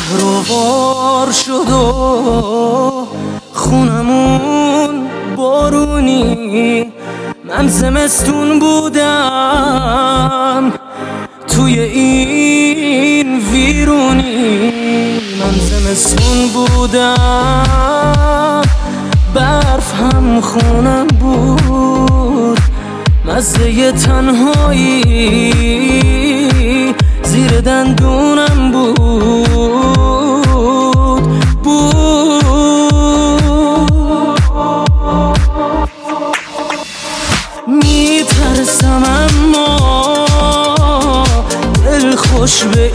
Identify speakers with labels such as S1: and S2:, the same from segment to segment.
S1: شهروار شد و خونمون بارونی، من زمستون بودم توی این ویرونی، من زمستون بودم برف هم خونم بود، مزه تنهایی زیر دندونم میترسم اما دل خوش به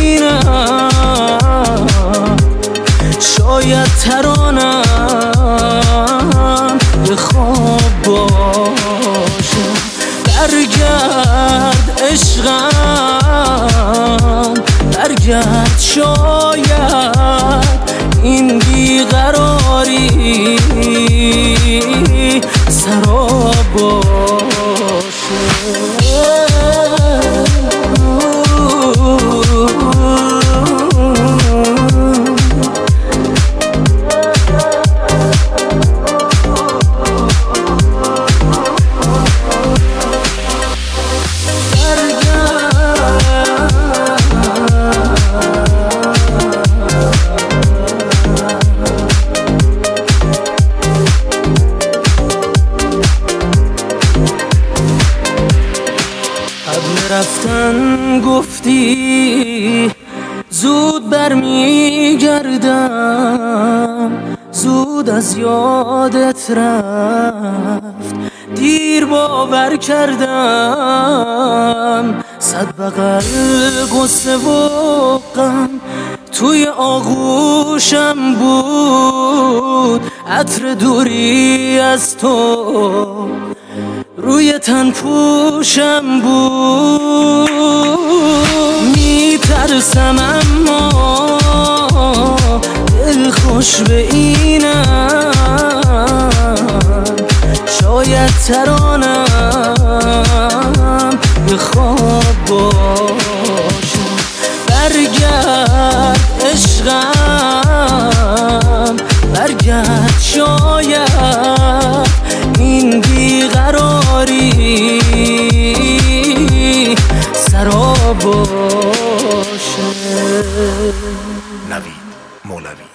S1: اینم، شاید ترانم به خواب باشه. برگرد عشقم برگرد، شاید این بیقراری سراب باشه. رفتن گفتی زود برمیگردم، زود از یادت رفت دیر باور کردم، صد بغل قصه و غم توی آغوشم بود، عطر دوری از تو روی تن پوشم بود. میترسم اما دل خوش به اینم، شاید ترانم به خواب باشه. برگرد عشقم برگرد، شاید این بیقراری سراب باشه.
S2: نوید مولوی.